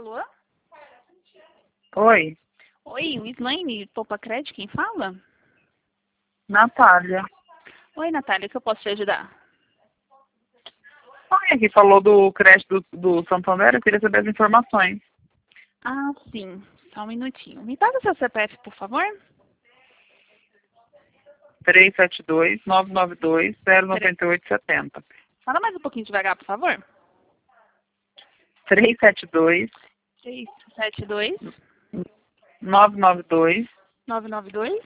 Alô? Oi, Oi, o Slaine, Poupa Crédito, quem fala? Natália. Oi, Natália, o que eu posso te ajudar? Alguém aqui falou do crédito do Santander, eu queria saber as informações. Ah, sim. Só um minutinho. Me passa o seu CPF, por favor. 372-992-09870. Fala mais um pouquinho devagar, por favor. 372-992-09870. 372 992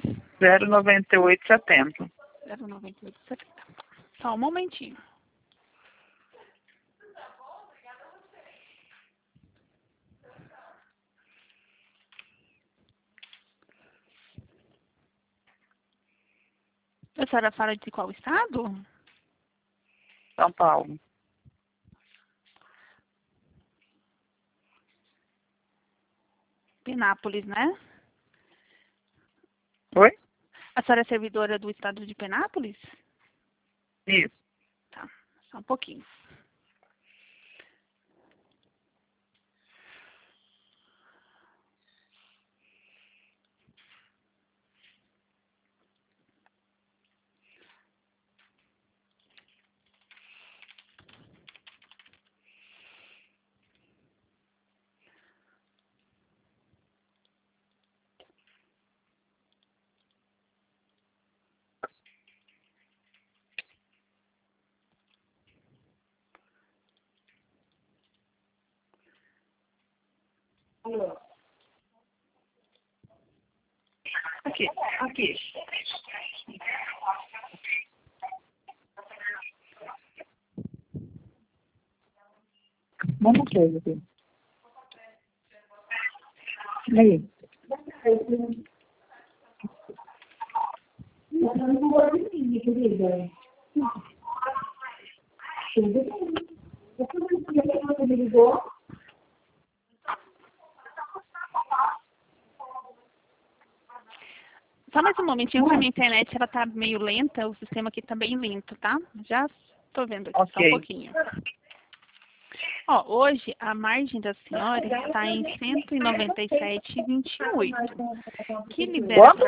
09870. Só um momentinho. A senhora fala de qual estado? São Paulo. Penápolis, né? Oi? A senhora é servidora do estado de Penápolis? Isso. Tá, só um pouquinho. Aqui, aqui. Vamos ver aqui. Aí. Só mais um momentinho, que a minha internet ela tá meio lenta, o sistema aqui tá bem lento, tá? Já tô vendo aqui, só um Ok. pouquinho. Ó, hoje a margem da senhora está em 197,28, que libera Quanto? para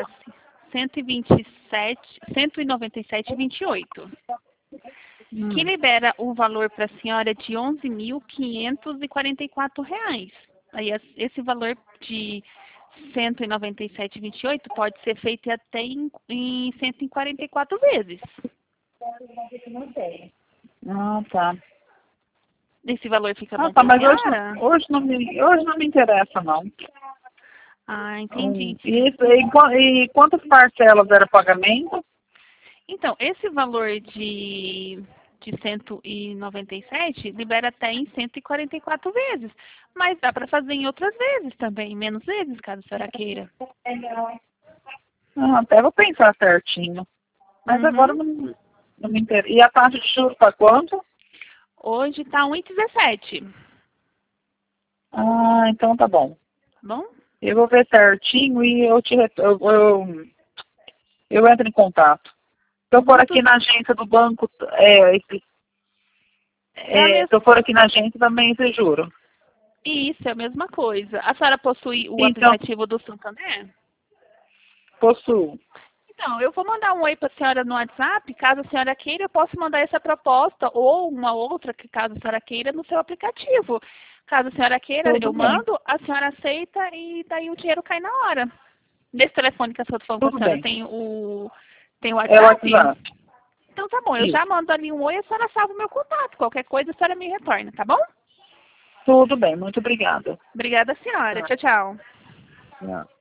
127, 197,28, que libera o valor para a senhora de R$ 11.544. Aí esse valor de 197,28 pode ser feito até em 144 vezes. Ah, tá. Esse valor fica bom Ah, tá, para a mas hoje, senhora? hoje não me interessa, não. Ah, entendi. E quantas parcelas era pagamento? Então, esse valor de 197 libera até em 144 vezes. Mas dá para fazer em outras vezes também, menos vezes, caso a senhora queira. Ah, até vou pensar certinho. Mas agora Uhum. não me interessa. E a taxa de juros para quanto? Hoje está 1,17. Ah, então tá bom. Tá bom? Eu vou ver certinho e eu entro em contato. Se eu for aqui Tudo na agência do banco, é a se mesma. eu for aqui na agência também se juro. Isso, é a mesma coisa. A senhora possui o Então, aplicativo do Santander? possuo. Então, eu vou mandar um oi para a senhora no WhatsApp, caso a senhora queira, eu posso mandar essa proposta ou uma outra, que caso a senhora queira, no seu aplicativo. Caso a senhora queira, Tudo eu bem. mando, a senhora aceita e daí o dinheiro cai na hora. Nesse telefone que eu estou falando com a Tudo senhora, bem. tem o É o WhatsApp? WhatsApp. Então tá bom, eu já Isso. mando ali um oi e a senhora salva o meu contato. Qualquer coisa a senhora me retorna, tá bom? Tudo bem. Muito obrigada. Obrigada, senhora. Tá. Tchau, tchau. Tchau.